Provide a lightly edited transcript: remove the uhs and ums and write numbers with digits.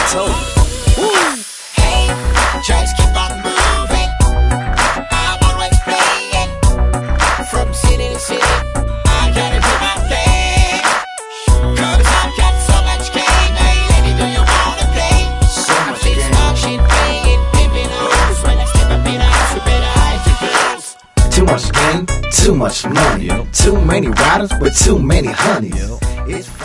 told you. Woo! Hey, just keep on moving. I'm always playing. From city to city, I gotta do my thing. Cause I've got so much game. Hey lady, do you wanna play? So much This game. auction playing, pimping hoes. When I step up in the house, you better hide your clothes. Too much game, too much money. Too many riders with too many honeys. It's